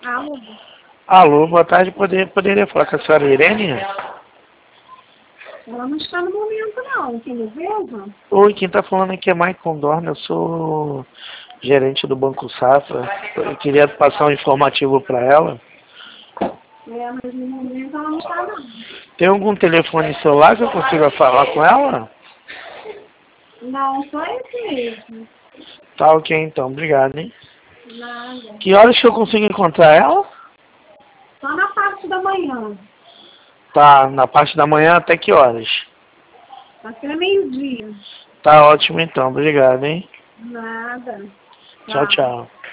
Alô? Alô, boa tarde. Poderia falar com a senhora Irene? Ela não está no momento, não. Quem deseja? Oi, quem tá falando aqui é Maicon Dorna. Eu sou gerente do Banco Safra. Eu queria passar um informativo para ela. Mas no momento ela não está, não. Tem algum telefone celular que eu consiga falar com ela? Não, só esse mesmo. Tá ok, então. Obrigado, hein? Nada. Que horas que eu consigo encontrar ela? Só na parte da manhã. Tá, na parte da manhã até que horas? Até meio-dia. Tá ótimo, então. Obrigado, hein? Nada. Tchau, Tchau. tchau.